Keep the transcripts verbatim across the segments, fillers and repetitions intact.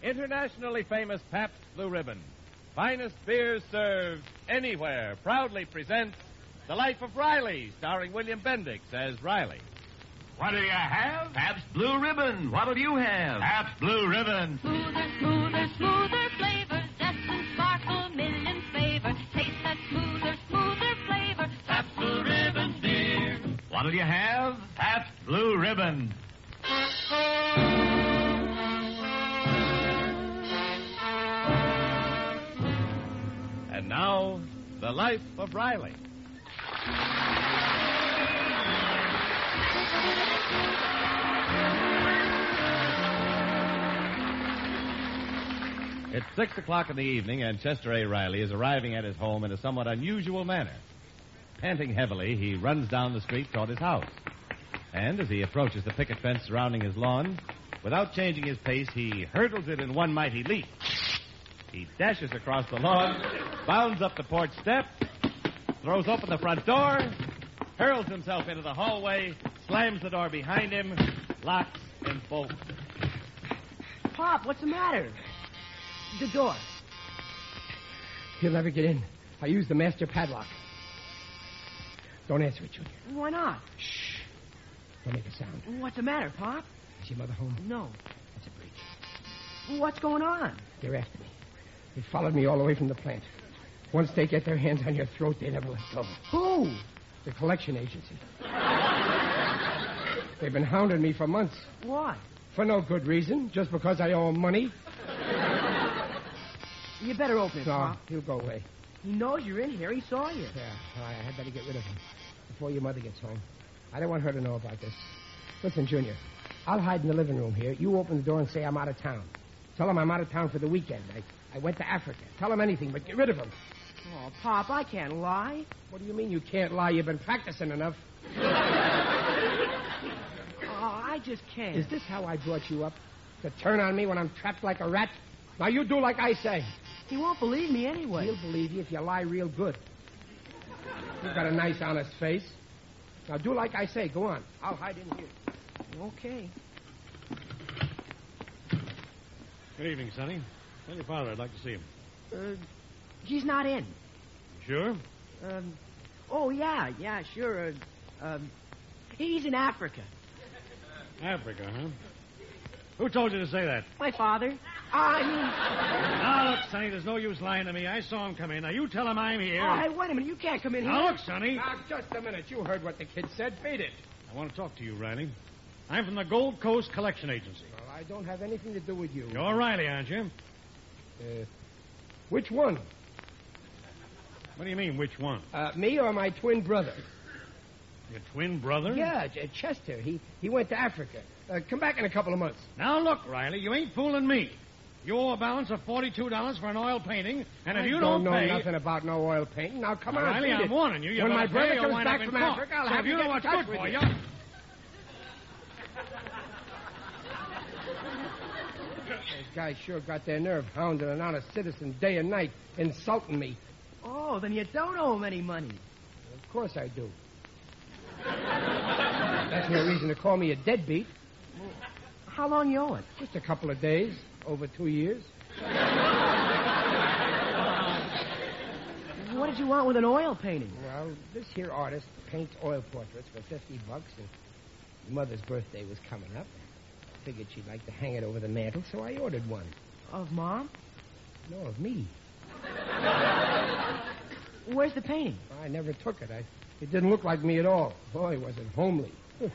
internationally famous Pabst Blue Ribbon, finest beers served anywhere, proudly presents The Life of Riley, starring William Bendix as Riley. What'll you have? Pabst Blue Ribbon. What'll you have? Pabst Blue Ribbon. Smoother, smoother, smoother flavor. Zest and sparkle, million flavor. Taste that smoother, smoother flavor. Pabst Blue Ribbon beer. What'll you have? Pabst Blue Ribbon. And now, The Life of Riley. It's six o'clock in the evening, and Chester A. Riley is arriving at his home in a somewhat unusual manner. Panting heavily, he runs down the street toward his house. And as he approaches the picket fence surrounding his lawn, without changing his pace, he hurdles it in one mighty leap. He dashes across the lawn, bounds up the porch step, throws open the front door, hurls himself into the hallway, slams the door behind him, locks and bolts. Pop, what's the matter? The door. He'll never get in. I used the master padlock. Don't answer it, Junior. Why not? Shh. Don't make a sound. What's the matter, Pop? Is your mother home? No. That's a break. What's going on? They're after me. They followed me all the way from the plant. Once they get their hands on your throat, they never let go. Who? The collection agency. They've been hounding me for months. Why? For no good reason, just because I owe them money. You better open it, No, Pop. he'll go away. He knows you're in here. He saw you. Yeah, all right, I had better get rid of him before your mother gets home. I don't want her to know about this. Listen, Junior, I'll hide in the living room here. You open the door and say I'm out of town. Tell him I'm out of town for the weekend. I, I went to Africa. Tell him anything, but get rid of him. Oh, Pop, I can't lie. What do you mean you can't lie? You've been practicing enough. Oh, I just can't. Is this how I brought you up? To turn on me when I'm trapped like a rat? Now you do like I say. He won't believe me anyway. He'll believe you if you lie real good. You've got a nice, honest face. Now do like I say. Go on. I'll hide in here. Okay. Good evening, Sonny. Tell your father I'd like to see him. Uh, he's not in. Sure? Um, oh, yeah, yeah, sure. Uh, um, he's in Africa. Africa, huh? Who told you to say that? My father. I mean... Now, look, Sonny, there's no use lying to me. I saw him come in. Now, you tell him I'm here. Oh, hey, wait a minute. You can't come in here. Now, look, Sonny. Now, just a minute. You heard what the kid said. Beat it. I want to talk to you, Riley. I'm from the Gold Coast Collection Agency. Well, I don't have anything to do with you. You're Riley, aren't you? Uh, which one? What do you mean, which one? Uh, me or my twin brother? Your twin brother? Yeah, Ch- Chester. He he went to Africa. Uh, come back in a couple of months. Now, look, Riley, you ain't fooling me. You owe a balance of forty-two dollars for an oil painting, and if I you don't, don't, know pay... nothing about no oil painting. Now, come Now, on, Riley, beat I'm it. warning you. You When my better brother pay or comes wind back up in from court. Africa, I'll So have if to you get know in what's touch good with for you. you... Those guys sure got their nerve hounding an honest citizen day and night, insulting me. Oh, then you don't owe him any money. Of course I do. That's no reason to call me a deadbeat. How long you owe it? Just a couple of days, over two years. What did you want with an oil painting? Well, this here artist paints oil portraits for fifty bucks, and your mother's birthday was coming up. I figured she'd like to hang it over the mantel, so I ordered one. Of Mom? No, of me. Where's the painting? I never took it. I, it didn't look like me at all. Boy, was it homely.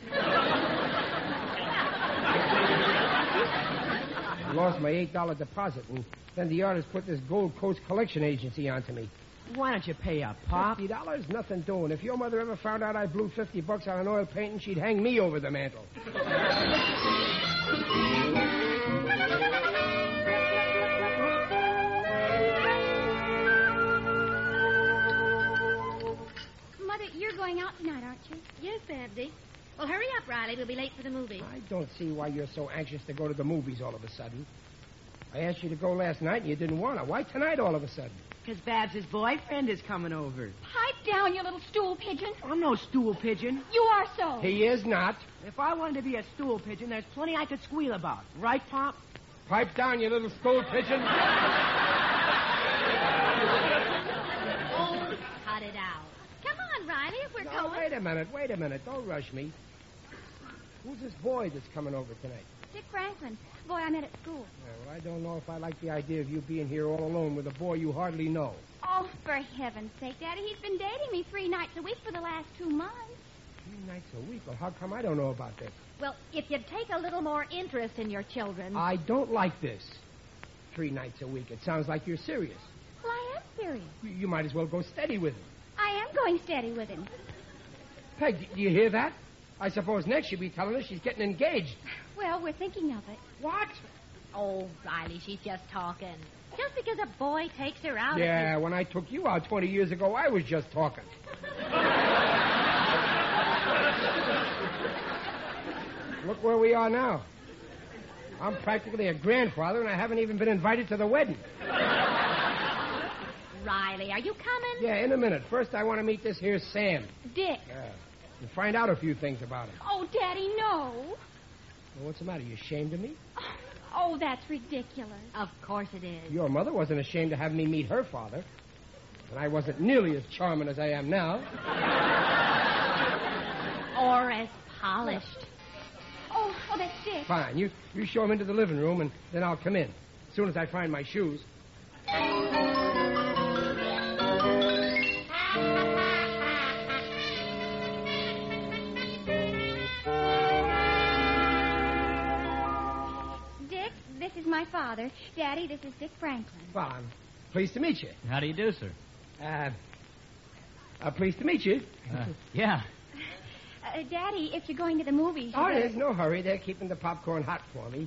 I lost my eight dollar deposit, and then the artist put this Gold Coast Collection Agency onto me. Why don't you pay up, Pop? Fifty dollars? Nothing doing. If your mother ever found out I blew fifty bucks on an oil painting, she'd hang me over the mantel. Mother, you're going out tonight, aren't you? Yes, Babsy. Well, hurry up, Riley. We'll be late for the movie. I don't see why you're so anxious to go to the movies all of a sudden. I asked you to go last night and you didn't want to. Why tonight all of a sudden? Because Babs' boyfriend is coming over. Pipe down, you little stool pigeon. I'm no stool pigeon. You are so. He is not. If I wanted to be a stool pigeon, there's plenty I could squeal about. Right, Pop? Pipe down, you little stool pigeon. Oh, cut it out. Come on, Riley, if we're No, going. wait a minute, wait a minute. Don't rush me. Who's this boy that's coming over tonight? Dick Franklin. Boy I met at school. Yeah, well, I don't know if I like the idea of you being here all alone with a boy you hardly know. Oh, for heaven's sake, Daddy, he's been dating me three nights a week for the last two months. Three nights a week? Well, how come I don't know about this? Well, if you'd take a little more interest in your children. I don't like this. Three nights a week. It sounds like you're serious. Well, I am serious. You, you might as well go steady with him. I am going steady with him. Peg, do you hear that? I suppose next she'll be telling us she's getting engaged. Well, we're thinking of it. What? Oh, Riley, she's just talking. Just because a boy takes her out. Yeah, when I took you out twenty years ago, I was just talking. Look where we are now. I'm practically a grandfather, and I haven't even been invited to the wedding. Riley, are you coming? Yeah, in a minute. First, I want to meet this here Sam. Dick. Yeah. And find out a few things about him. Oh, Daddy, no. Well, what's the matter? You ashamed of me? Oh, that's ridiculous. Of course it is. Your mother wasn't ashamed to have me meet her father. And I wasn't nearly as charming as I am now. Or as polished. Oh, oh, that's Dick. Fine. You, you show him into the living room, and then I'll come in. As soon as I find my shoes. Dick, this is my father. Daddy, this is Dick Franklin. Well, I'm pleased to meet you. How do you do, sir? Uh, uh pleased to meet you. Uh, yeah. Uh, Daddy, if you're going to the movies... Oh, you there's no hurry. They're keeping the popcorn hot for me.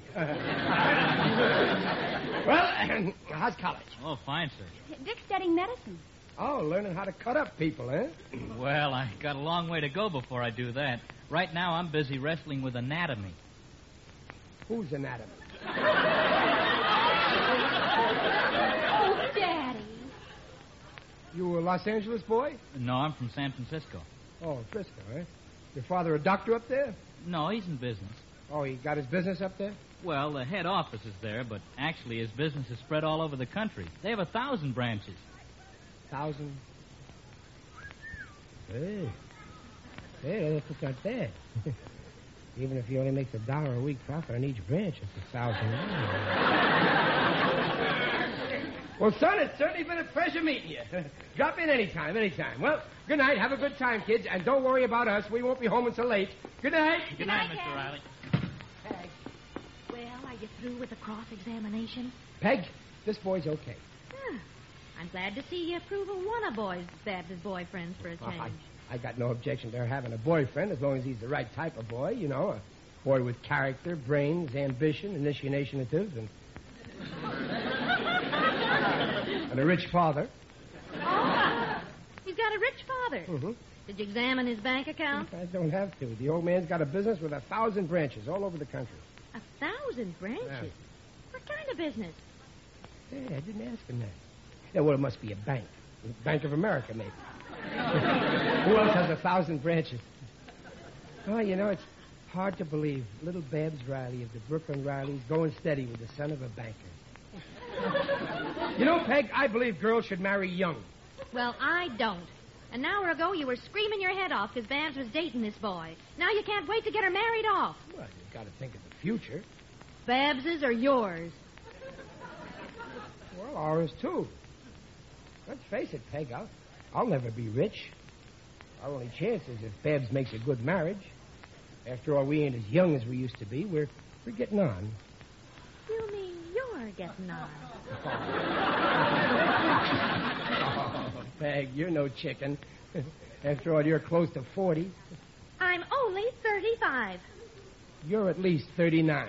Well, how's college? Oh, fine, sir. Dick's studying medicine. Oh, learning how to cut up people, eh? Well, I got a long way to go before I do that. Right now, I'm busy wrestling with anatomy. Who's anatomy? Oh, Daddy. You a Los Angeles boy? No, I'm from San Francisco. Oh, Frisco, eh? Your father a doctor up there? No, he's in business. Oh, he got his business up there? Well, the head office is there, but actually his business is spread all over the country. They have a thousand branches. Thousand? Hey. Hey, that's not bad. Even if he only makes a dollar a week profit on each branch, it's a thousand. Well, son, it's certainly been a pleasure meeting you. Drop in anytime, anytime. Well, good night. Have a good time, kids. And don't worry about us. We won't be home until late. Good night. Good night, Mister Riley. Peg. Well, are you through with the cross-examination? Peg, this boy's okay. Huh. I'm glad to see you approve of one of boys Babs' boyfriends for a Well, change. I, I got no objection to her having a boyfriend as long as he's the right type of boy, you know, a boy with character, brains, ambition, initiative, and... and a rich father. Oh, he's got a rich father. Mm-hmm. Did you examine his bank account? I don't have to. The old man's got a business with a thousand branches all over the country. A thousand branches? Yeah. What kind of business? Hey, I didn't ask him that. Yeah, well, it must be a bank. Bank of America, maybe. Who else has a thousand branches? Oh, you know, it's hard to believe. Little Babs Riley of the Brooklyn Rileys going steady with the son of a banker. You know, Peg, I believe girls should marry young. Well, I don't. An hour ago, you were screaming your head off because Babs was dating this boy. Now you can't wait to get her married off. Well, you've got to think of the future. Babs's or yours? Well, ours, too. Let's face it, Peg, I'll, I'll never be rich. Our only chance is if Babs makes a good marriage. After all, we ain't as young as we used to be. We're, we're getting on. You mean you're getting on? Oh, Peg, you're no chicken. After all, you're close to forty. I'm only thirty-five. You're at least thirty-nine.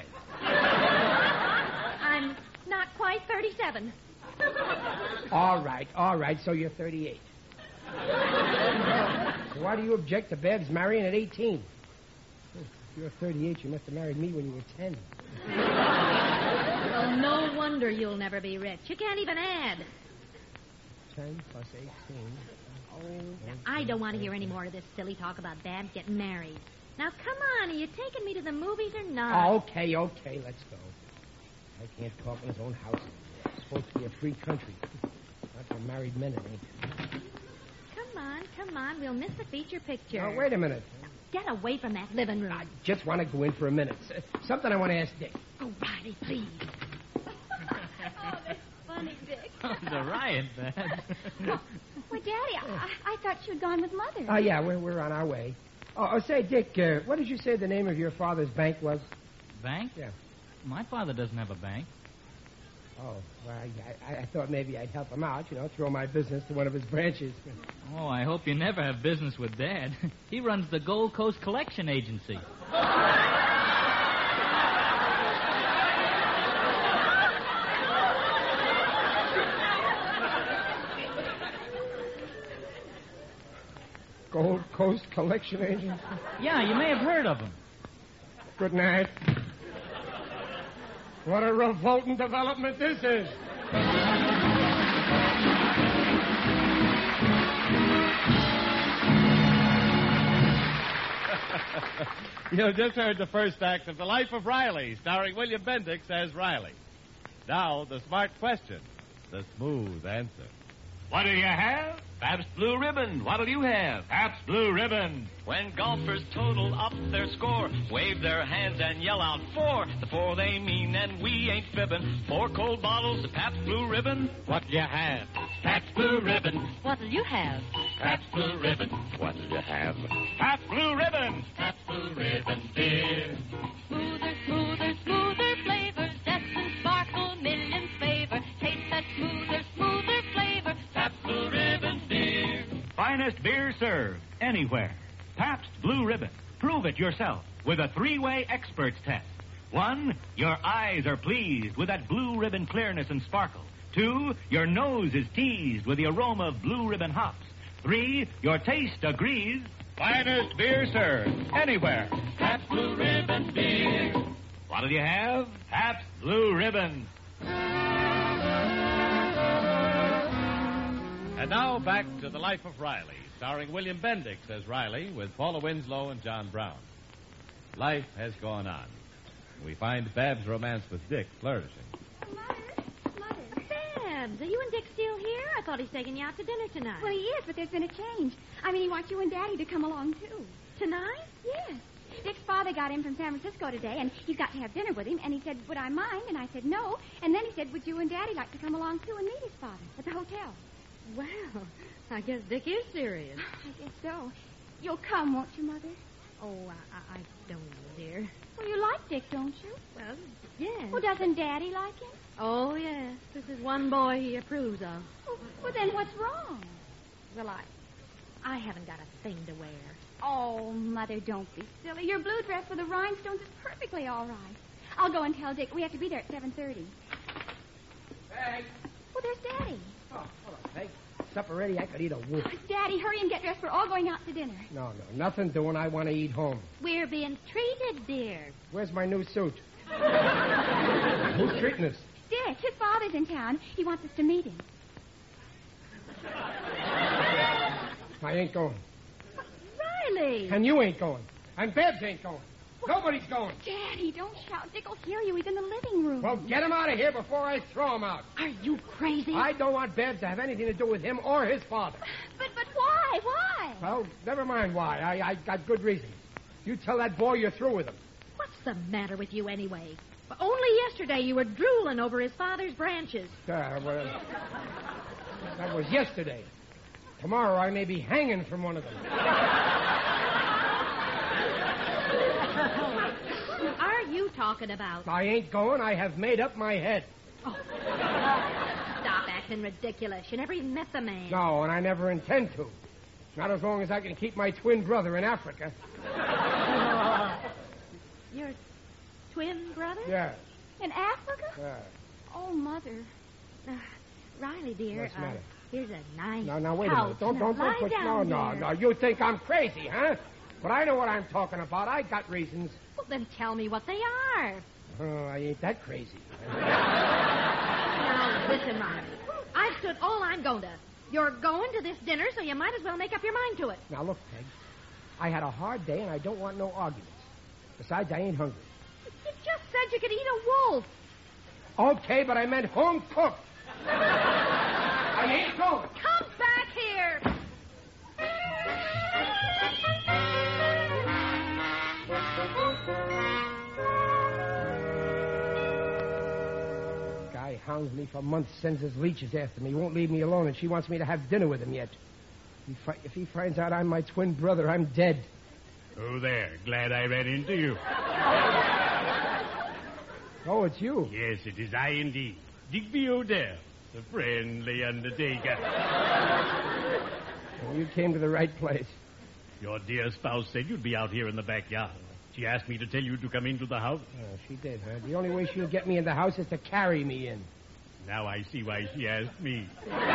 I'm not quite thirty-seven. All right, all right, so you're thirty-eight. So why do you object to Babs marrying at eighteen? If you're thirty-eight, you must have married me when you were ten. Well, no wonder you'll never be rich. You can't even add. ten plus eighteen. Oh, now, I don't want to hear any more of this silly talk about Babs getting married. Now, come on. Are you taking me to the movies or not? Oh, okay, okay, let's go. I can't talk in his own house. It's supposed to be a free country. Not for married men, it ain't. Come on, come on. We'll miss the feature picture. Now, wait a minute. Get away from that living room. I just want to go in for a minute. S- Something I want to ask Dick. Oh, Riley, please. Oh, that's funny, Dick. Oh, the riot, Babs. Well, Daddy, I, I thought you had gone with Mother. Oh, yeah, we're, we're on our way. Oh, oh say, Dick, uh, what did you say the name of your father's bank was? Bank? Yeah. My father doesn't have a bank. Oh, well, I, I, I thought maybe I'd help him out, you know, throw my business to one of his branches. Oh, I hope you never have business with Dad. He runs the Gold Coast Collection Agency. Gold Coast Collection Agency? Yeah, you may have heard of him. Good night. What a revolting development this is. You just heard the first act of The Life of Riley, starring William Bendix as Riley. Now, the smart question, the smooth answer. What do you have? Pabst Blue Ribbon. What'll you have? Pabst Blue Ribbon. When golfers total up their score, wave their hands and yell out four. The four they mean, and we ain't fibbing. Four cold bottles of Pabst Blue Ribbon. What do you have? Pabst Blue Ribbon. What'll you have? Pabst Blue Ribbon. What'll you have? Pabst Blue Ribbon. Pabst Blue Ribbon beer. Smoother, smoother, smoother flavor. Zest and sparkle, millions favor. Taste that smoother, smoother flavor. Pabst Blue Ribbon beer. Finest beer served anywhere. Pabst Blue Ribbon. Prove it yourself with a three-way experts test. One, your eyes are pleased with that Blue Ribbon clearness and sparkle. Two, your nose is teased with the aroma of Blue Ribbon hops. Three, your taste agrees. Finest beer served anywhere. Pabst Blue Ribbon beer. What'll you have? Pabst Blue Ribbon. And now back to The Life of Riley, starring William Bendix as Riley with Paula Winslow and John Brown. Life has gone on. We find Bab's romance with Dick flourishing. Mother, Mother. Babs, are you and Dick still here? I thought he's taking you out to dinner tonight. Well, he is, but there's been a change. I mean, he wants you and Daddy to come along, too. Tonight? Yes. Dick's father got in from San Francisco today, and he's got to have dinner with him, and he said, would I mind? And I said, no. And then he said, would you and Daddy like to come along, too, and meet his father at the hotel? Well, I guess Dick is serious. I guess so. You'll come, won't you, Mother? Oh, I, I don't know, dear. Well, you like Dick, don't you? Well, yes. Well, doesn't Daddy like him? Oh, yes. This is one boy he approves of. Well, well, then what's wrong? Well, I, I haven't got a thing to wear. Oh, Mother, don't be silly. Your blue dress with the rhinestones is perfectly all right. I'll go and tell Dick we have to be there at seven thirty. Peg. Well, there's Daddy. Oh, hold on, Peg. Supper ready. I could eat a wolf. Daddy, hurry and get dressed. We're all going out to dinner. No, no, nothing doing. I want to eat home. We're being treated, dear. Where's my new suit? Who's treating us? Dick, his father's in town. He wants us to meet him. I ain't going. Riley! And you ain't going. And Babs ain't going. Nobody's going. Daddy, don't shout. Dick will hear you. He's in the living room. Well, get him out of here before I throw him out. Are you crazy? I don't want Babs to have anything to do with him or his father. But, but why? Why? Well, never mind why. I, I got good reasons. You tell that boy you're through with him. What's the matter with you anyway? Well, only yesterday you were drooling over his father's branches. Uh, well, that was yesterday. Tomorrow I may be hanging from one of them. Who are you talking about? I ain't going. I have made up my head. Oh. Stop acting ridiculous. You never even met the man. No, and I never intend to. Not as long as I can keep my twin brother in Africa. Your twin brother? Yeah. In Africa? Yeah. Oh, Mother. Uh, Riley, dear. What's the uh, matter? Here's a nice Now, now, wait a couch. minute. Don't, Now, don't, don't lie put... No, down, no, dear. no. You think I'm crazy, huh? But I know what I'm talking about. I got reasons. Well, then tell me what they are. Oh, I ain't that crazy. Now, listen, Riley. I've stood all I'm going to. You're going to this dinner, so you might as well make up your mind to it. Now, look, Peg. I had a hard day, and I don't want no arguments. Besides, I ain't hungry. You just said you could eat a wolf. Okay, but I meant home cooked. I ain't going. Come back here. Guy hounds me for months, sends his leeches after me, won't leave me alone, and she wants me to have dinner with him yet. If he, fi- if he finds out I'm my twin brother, I'm dead. Oh, there. Glad I ran into you. Oh, it's you. Yes, it is I indeed. Digby Odell, the friendly undertaker. Well, you came to the right place. Your dear spouse said you'd be out here in the backyard. She asked me to tell you to come into the house. Oh, she did, huh? The only way she'll get me in the house is to carry me in. Now I see why she asked me.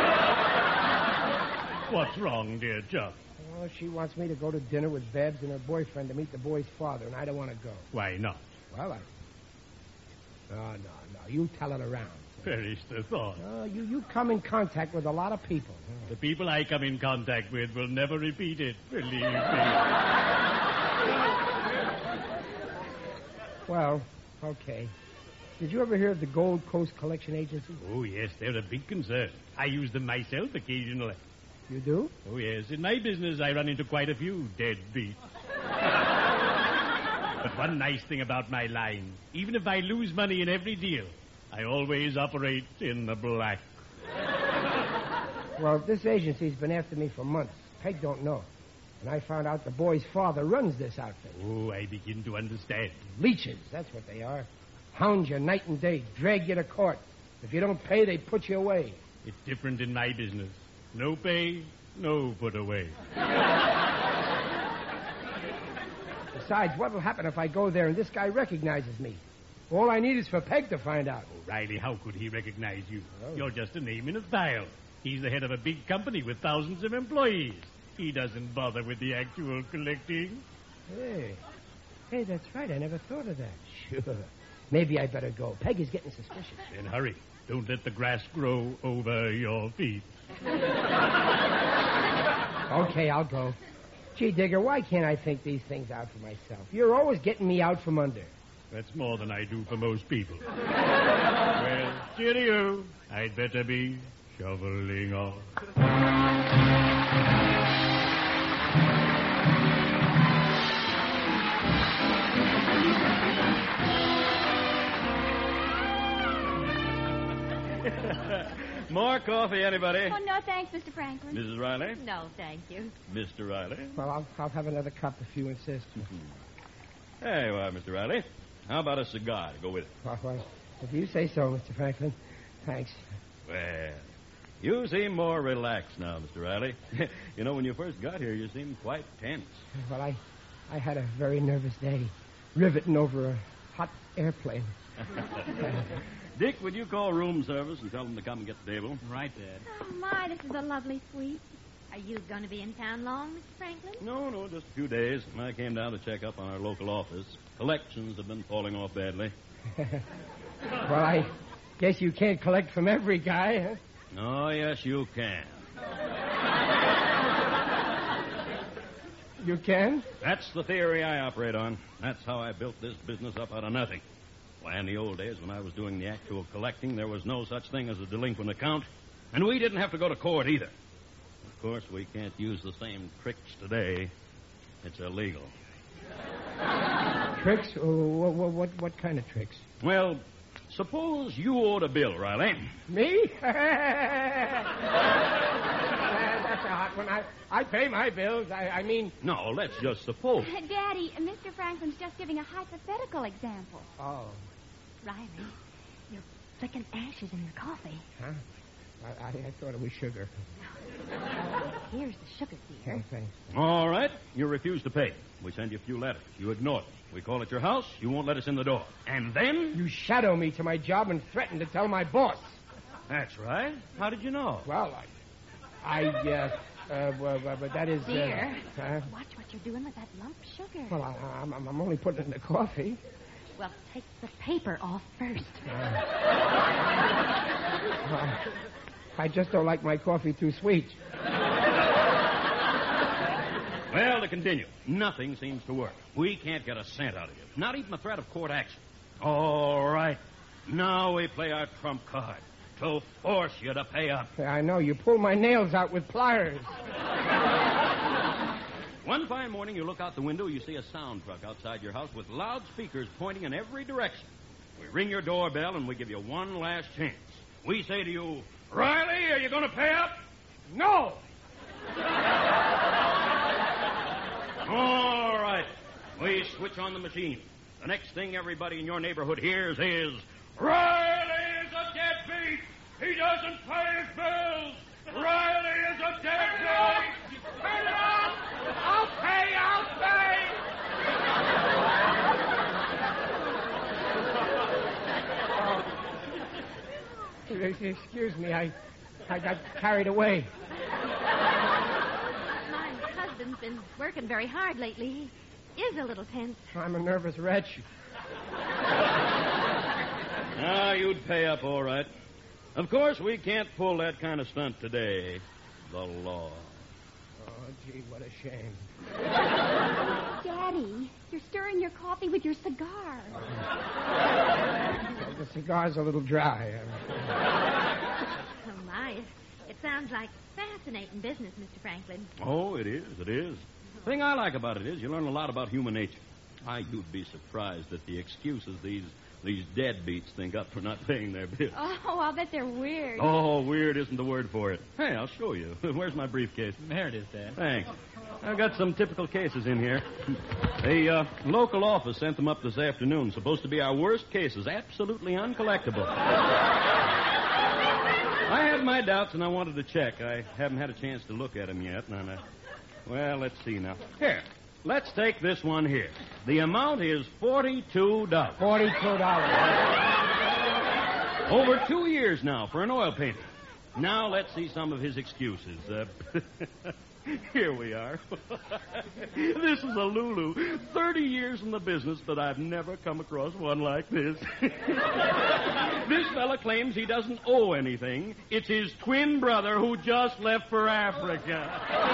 What's wrong, dear Chuck? Oh, she wants me to go to dinner with Babs and her boyfriend to meet the boy's father, and I don't want to go. Why not? Well, I... No, no, no. You tell it around. Perish the thought. Oh, you, you come in contact with a lot of people. The people I come in contact with will never repeat it, believe me. Well, okay. Did you ever hear of the Gold Coast Collection Agency? Oh, yes, they're a big concern. I use them myself occasionally. You do? Oh, yes. In my business, I run into quite a few deadbeats. But one nice thing about my line, even if I lose money in every deal, I always operate in the black. Well, this agency's been after me for months. Peg don't know. And I found out the boy's father runs this outfit. Oh, I begin to understand. Leeches, that's what they are. Hound you night and day, drag you to court. If you don't pay, they put you away. It's different in my business. No pay, no put away. Besides, what'll happen if I go there and this guy recognizes me? All I need is for Peg to find out. Oh, Riley, how could he recognize you? Oh. You're just a name in a file. He's the head of a big company with thousands of employees. He doesn't bother with the actual collecting. Hey. Hey, that's right. I never thought of that. Sure. Maybe I better go. Peg is getting suspicious. Then hurry. Don't let the grass grow over your feet. Okay, I'll go. Gee, Digger, why can't I think these things out for myself? You're always getting me out from under. That's more than I do for most people. Well, cheerio. I'd better be shoveling off. More coffee, anybody? Oh, no, thanks, Mister Franklin. Missus Riley? No, thank you. Mister Riley? Well, I'll, I'll have another cup if you insist. Hey, well, Mister Riley, how about a cigar to go with it? Well, well, if you say so, Mister Franklin. Thanks. Well, you seem more relaxed now, Mister Riley. You know, when you first got here, you seemed quite tense. Well, I, I had a very nervous day, riveting over a hot airplane. Dick, would you call room service and tell them to come and get the table? Right, Dad. Oh, my, this is a lovely suite. Are you going to be in town long, Mister Franklin? No, no, just a few days. I came down to check up on our local office. Collections have been falling off badly. Well, I guess you can't collect from every guy, huh? Oh, yes, you can. You can? That's the theory I operate on. That's how I built this business up out of nothing. Why, in the old days when I was doing the actual collecting, there was no such thing as a delinquent account. And we didn't have to go to court either. Of course, we can't use the same tricks today. It's illegal. Tricks? Oh, what, what, what kind of tricks? Well, suppose you owed a bill, Riley. Me? That's a hot one. I, I pay my bills. I, I mean... No, let's just suppose. Daddy, Mister Franklin's just giving a hypothetical example. Oh. Riley, you're flicking ashes in your coffee. Huh? I, I, I thought it was sugar. Here's the sugar, dear. Oh, thanks. All right. You refuse to pay. We send you a few letters. You ignore them. We call at your house. You won't let us in the door. And then... You shadow me to my job and threaten to tell my boss. That's right. How did you know? Well, I... I, uh... uh well, well, but that is... Dear, uh, uh, watch what you're doing with that lump of sugar. Well, I, I'm, I'm only putting it in the coffee. Well, take the paper off first. Uh, well, I just don't like my coffee too sweet. Well, to continue, nothing seems to work. We can't get a cent out of you. Not even the threat of court action. All right. Now we play our trump card to force you to pay up. I know. You pull my nails out with pliers. One fine morning, you look out the window, you see a sound truck outside your house with loudspeakers pointing in every direction. We ring your doorbell, and we give you one last chance. We say to you, Riley, are you going to pay up? No! All right. We switch on the machine. The next thing everybody in your neighborhood hears is, Riley is a deadbeat! He doesn't pay his bills! Riley is a deadbeat! Turn it off! I'll pay! I'll pay! Oh. Excuse me, I, I got carried away. My husband's been working very hard lately. He is a little tense. I'm a nervous wretch. Ah, you'd pay up all right. Of course, we can't pull that kind of stunt today. The law. Oh, gee, what a shame. Daddy, you're stirring your coffee with your cigar. Well, the cigar's a little dry. Oh, my. It sounds like fascinating business, Mister Franklin. Oh, it is, it is. The thing I like about it is you learn a lot about human nature. Why, you'd be surprised at the excuses these these deadbeats think up for not paying their bills. Oh, I'll bet they're weird. Oh, weird isn't the word for it. Hey, I'll show you. Where's my briefcase? There it is, Dad. Thanks. I've got some typical cases in here. The uh, local office sent them up this afternoon. Supposed to be our worst cases. Absolutely uncollectible. I had my doubts, and I wanted to check. I haven't had a chance to look at them yet. And I, well, let's see now. Here. Let's take this one here. The amount is forty-two dollars. forty-two dollars. Over two years now for an oil painting. Now let's see some of his excuses. Uh, here we are. This is a Lulu. Thirty years in the business, but I've never come across one like this. This fella claims he doesn't owe anything. It's his twin brother who just left for Africa.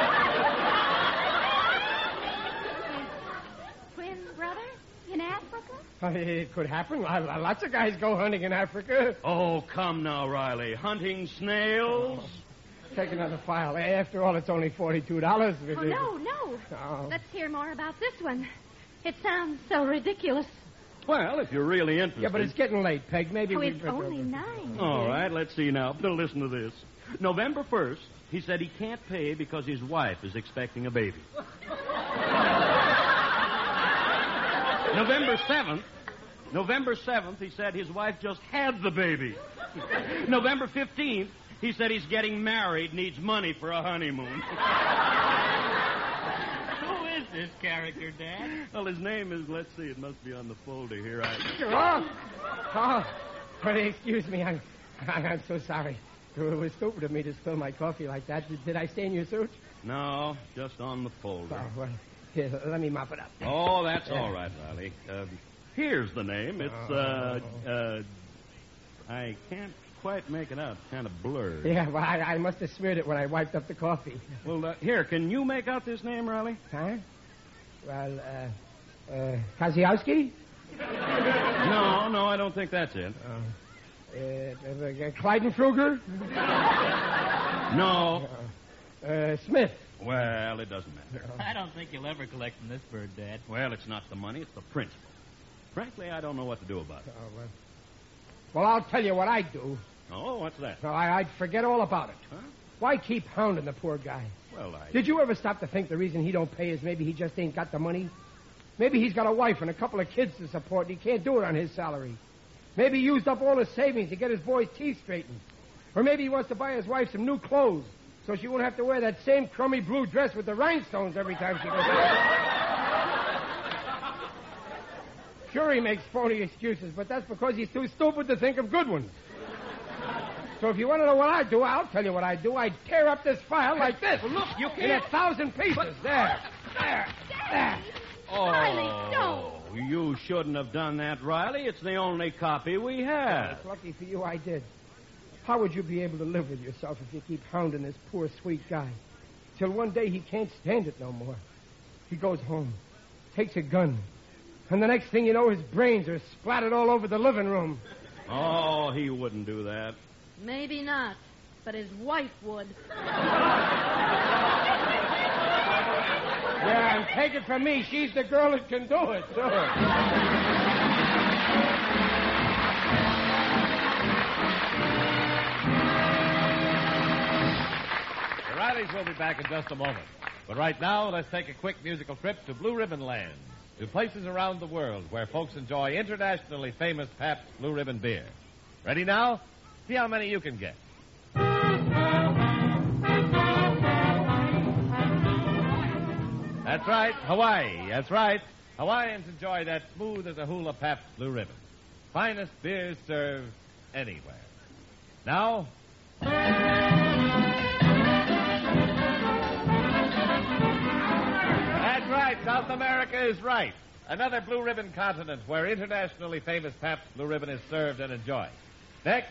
In Africa? It could happen. Lots of guys go hunting in Africa. Oh, come now, Riley. Hunting snails? Oh. Take another file. After all, it's only forty-two dollars. Oh, no, no. Oh. Let's hear more about this one. It sounds so ridiculous. Well, if you're really interested. Yeah, but it's getting late, Peg. Maybe oh, we... it's only nine. All right, let's see now. Now listen to this. November first, he said he can't pay because his wife is expecting a baby. November seventh, November seventh, he said his wife just had the baby. November fifteenth, he said he's getting married, needs money for a honeymoon. Who is this character, Dad? Well, his name is, let's see, it must be on the folder here. I... Oh, oh, but excuse me, I'm, I'm so sorry. It was stupid of me to spill my coffee like that. Did, did I stain your suit? No, just on the folder. Oh, well, here, let me mop it up. Oh, that's all right, Riley. Uh, here's the name. It's, uh, uh, I can't quite make it out. It's kind of blurred. Yeah, well, I, I must have smeared it when I wiped up the coffee. Well, uh, here, can you make out this name, Riley? Huh? Well, uh, uh, Kasiowski? No, no, I don't think that's it. Uh, uh, uh, Kleidenfruger? No. Uh, uh, Smith? Well, it doesn't matter. I don't think you'll ever collect from this bird, Dad. Well, it's not the money, it's the principle. Frankly, I don't know what to do about it. Oh, well. Well, I'll tell you what I'd do. Oh, what's that? No, I, I'd forget all about it. Huh? Why keep hounding the poor guy? Well, I... Did you ever stop to think the reason he don't pay is maybe he just ain't got the money? Maybe he's got a wife and a couple of kids to support, and he can't do it on his salary. Maybe he used up all his savings to get his boy's teeth straightened. Or maybe he wants to buy his wife some new clothes so she won't have to wear that same crummy blue dress with the rhinestones every time she goes out. Sure, he makes phony excuses, but that's because he's too stupid to think of good ones. So if you want to know what I'd do, I'll tell you what I'd do. I'd tear up this file like this. Well, look, you in can't... a thousand pieces. But... There. There. There. Oh, Riley, don't. You shouldn't have done that, Riley. It's the only copy we have. It's lucky for you I did. How would you be able to live with yourself if you keep hounding this poor, sweet guy? Till one day he can't stand it no more. He goes home, takes a gun, and the next thing you know, his brains are splattered all over the living room. Oh, he wouldn't do that. Maybe not, but his wife would. Yeah, and take it from me, she's the girl that can do it, sure. The Rileys will be back in just a moment. But right now, let's take a quick musical trip to Blue Ribbon Land, to places around the world where folks enjoy internationally famous Pabst Blue Ribbon beer. Ready now? See how many you can get. That's right, Hawaii. That's right. Hawaiians enjoy that smooth as a hula Pabst Blue Ribbon. Finest beers served anywhere. Now... That's right, South America is right. Another Blue Ribbon continent where internationally famous Pabst Blue Ribbon is served and enjoyed. Next.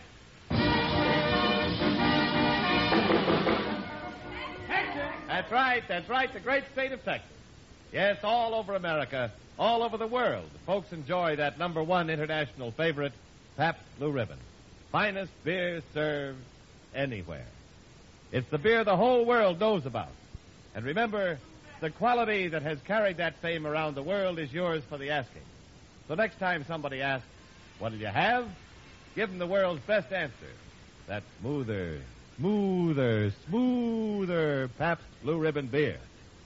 That's right, that's right, the great state of Texas. Yes, all over America, all over the world, folks enjoy that number one international favorite, Pabst Blue Ribbon. Finest beer served anywhere. It's the beer the whole world knows about. And remember, the quality that has carried that fame around the world is yours for the asking. So next time somebody asks, what did you have? Give them the world's best answer. That smoother, smoother, smoother Pabst Blue Ribbon beer.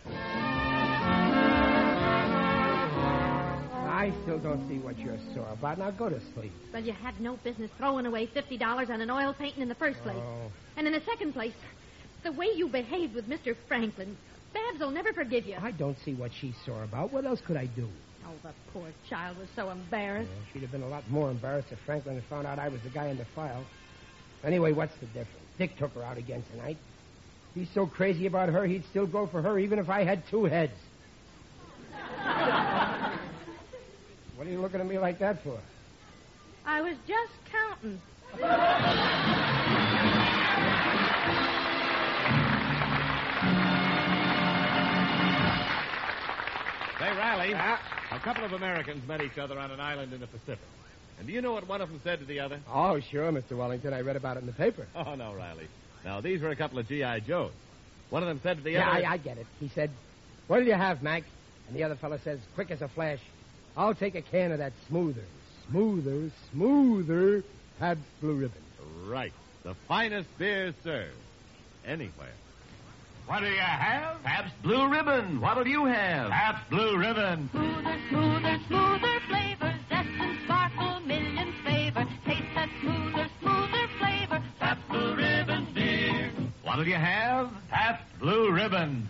I still don't see what you're sore about. Now go to sleep. Well, you had no business throwing away fifty dollars on an oil painting in the first place. Oh. And in the second place, the way you behaved with Mister Franklin, Babs will never forgive you. I don't see what she's sore about. What else could I do? Oh, the poor child was so embarrassed. Yeah, she'd have been a lot more embarrassed if Franklin had found out I was the guy in the file. Anyway, what's the difference? Dick took her out again tonight. He's so crazy about her, he'd still go for her even if I had two heads. What are you looking at me like that for? I was just counting. Say, Riley, a couple of Americans met each other on an island in the Pacific. And do you know what one of them said to the other? Oh, sure, Mister Wellington. I read about it in the paper. Oh, no, Riley. Now, these were a couple of G I. Joes. One of them said to the yeah, other... Yeah, I, I get it. He said, what'll you have, Mac? And the other fellow says, quick as a flash, I'll take a can of that smoother, smoother, smoother Pabst Blue Ribbon. Right. The finest beer served anywhere. What do you have? Pabst Blue Ribbon. What'll you have? Pabst Blue Ribbon. Smoother, smoother, smoother flavor. Zest and sparkle, millions favor. Taste that smoother, smoother flavor. Pabst Blue Ribbon beer. What'll you have? Pabst Blue Ribbon.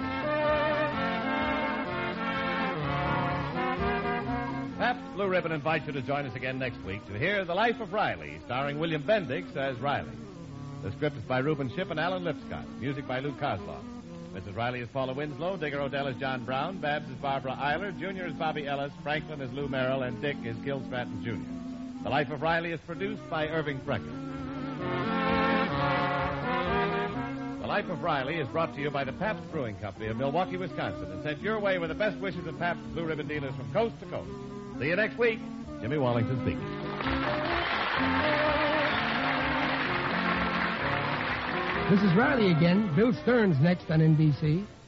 Pabst Blue Ribbon invites you to join us again next week to hear The Life of Riley, starring William Bendix as Riley. The script is by Reuben Shipp and Alan Lipscott. Music by Lou Kozloff. Missus Riley is Paula Winslow. Digger Odell is John Brown. Babs is Barbara Eiler. Junior is Bobby Ellis. Franklin is Lou Merrill. And Dick is Gil Stratton, Junior The Life of Riley is produced by Irving Freckles. The Life of Riley is brought to you by the Pabst Brewing Company of Milwaukee, Wisconsin, and sent your way with the best wishes of Pabst Blue Ribbon dealers from coast to coast. See you next week. Jimmy Wallington speaking. This is Riley again. Bill Stearns next on N B C.